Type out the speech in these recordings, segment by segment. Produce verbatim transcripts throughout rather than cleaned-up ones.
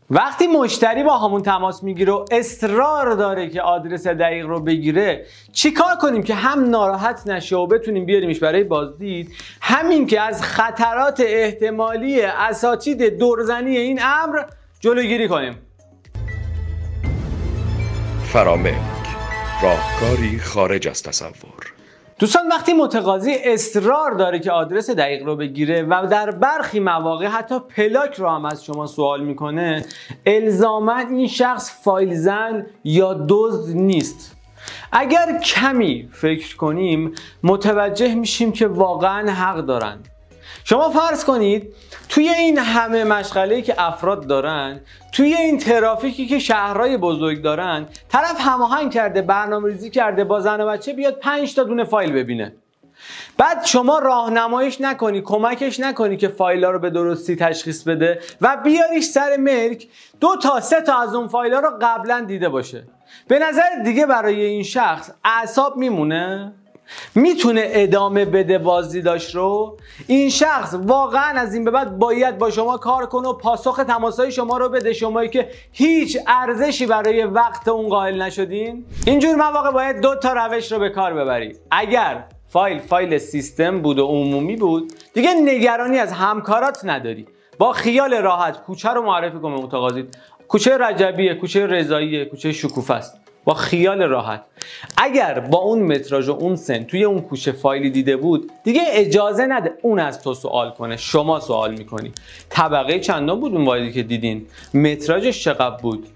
وقتی مشتری با همون تماس میگیره و اصرار داره که آدرس دقیق رو بگیره، چیکار کنیم که هم ناراحت نشه و بتونیم بیاریمش برای بازدید، همین که از خطرات احتمالی اساتید دورزنی این امر جلوگیری کنیم. فراملک، راهکاری خارج از تصور. دوستان، وقتی متقاضی اصرار داره که آدرس دقیق رو بگیره و در برخی مواقع حتی پلاک رو هم از شما سوال میکنه، الزاما این شخص فایل زن یا دزد نیست. اگر کمی فکر کنیم متوجه میشیم که واقعا حق دارن. شما فرض کنید توی این همه مشغله‌ای که افراد دارن، توی این ترافیکی که شهرهای بزرگ دارن، طرف هماهنگ کرده، برنامه‌ریزی کرده با زن و بچه بیاد پنج تا دونه فایل ببینه. بعد شما راهنماییش نکنی، کمکش نکنی که فایل‌ها رو به درستی تشخیص بده و بیاریش سر ملک، دو تا سه تا از اون فایل‌ها رو قبلا دیده باشه. به نظر دیگه برای این شخص اعصاب میمونه؟ میتونه ادامه بده بازدیداش رو؟ این شخص واقعا از این به بعد باید با شما کار کنه و پاسخ تماسهای شما رو بده، شمایی که هیچ ارزشی برای وقت اون قائل نشدین؟ اینجور مواقع باید دو تا روش رو به کار ببری. اگر فایل فایل سیستم بود و عمومی بود، دیگه نگرانی از همکارات نداری، با خیال راحت کوچه رو معرفی کن به متقاضی. کوچه رجبیه، کوچه رضاییه، کوچه شکوفه است، با خیال راحت. اگر با اون متراژ و اون سن توی اون کوچه فایلی دیده بود، دیگه اجازه نده اون از تو سوال کنه. شما سوال میکنی طبقه چندان بود اون واحدی که دیدین، متراژش چقدر بود،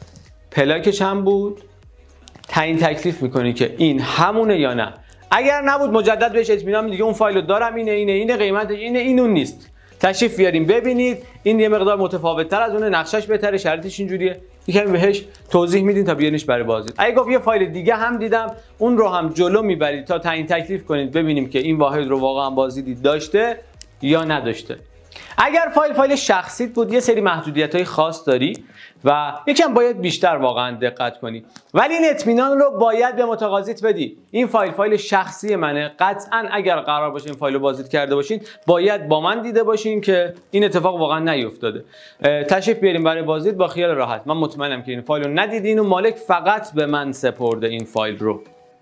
پلاک چند بود، تعیین تکلیف میکنی که این همونه یا نه. اگر نبود مجدد بهش اطمینان میدی که اون فایلو دارم، اینه اینه اینه قیمتش اینه، این اون نیست، تشریف بیاریم ببینید، این یه مقدار متفاوت تر از اونه، نقشش بهتره، شرطش اینجوریه، یکم بهش توضیح میدین تا بیارینش برای بازدید. اگه گفت یه فایل دیگه هم دیدم، اون رو هم جلو میبرید تا تعیین تکلیف کنید ببینیم که این واحد رو واقعا بازدیدی داشته یا نداشته. اگر فایل فایل شخصیت بود، یه سری محدودیت‌های خاص داری و یکم باید بیشتر واقعا دقت کنی، ولی این اطمینان رو باید به متقاضیت بدی. این فایل فایل شخصی منه، قطعا اگر قرار باشه این فایل رو بازدید کرده باشین باید با من دیده باشین که این اتفاق واقعا نیفتاده. تشریف بیاریم برای بازدید با خیال راحت. من مطمئنم که این فایل رو ندیدین و مالک فقط به من سپرده این فایل رو.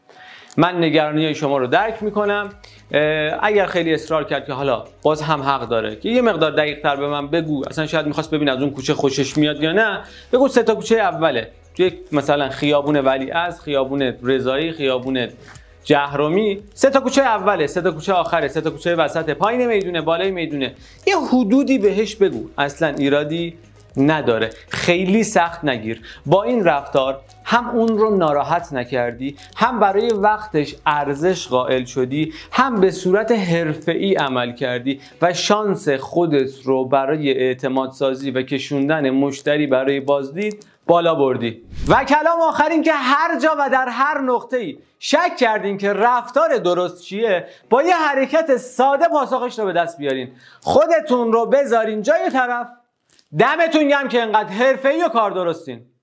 من نگرانی شما رو درک میکنم. اگر خیلی اصرار کرد که حالا باز هم حق داره که یه مقدار دقیق تر به من بگو، اصلا شاید میخواست ببین از اون کوچه خوشش میاد یا نه، بگو سه تا کوچه اوله، توی مثلا خیابون ولیعصر، خیابون رضایی، خیابون جهرمی، سه تا کوچه اوله، سه تا کوچه آخره، سه تا کوچه وسط، پایین میدونه، بالای میدونه، یه حدودی بهش بگو، اصلا ایرادی نداره. خیلی سخت نگیر. با این رفتار هم اون رو ناراحت نکردی، هم برای وقتش ارزش قائل شدی، هم به صورت حرفه‌ای عمل کردی و شانس خودت رو برای اعتماد سازی و کشوندن مشتری برای بازدید بالا بردی. و کلام آخر این که هر جا و در هر نقطه‌ای شک کردین که رفتار درست چیه، با یه حرکت ساده پاسخش رو به دست بیارین. خودتون رو بذارین جای طرف. دمتون گرم که انقدر حرفه‌ای و کار درستین.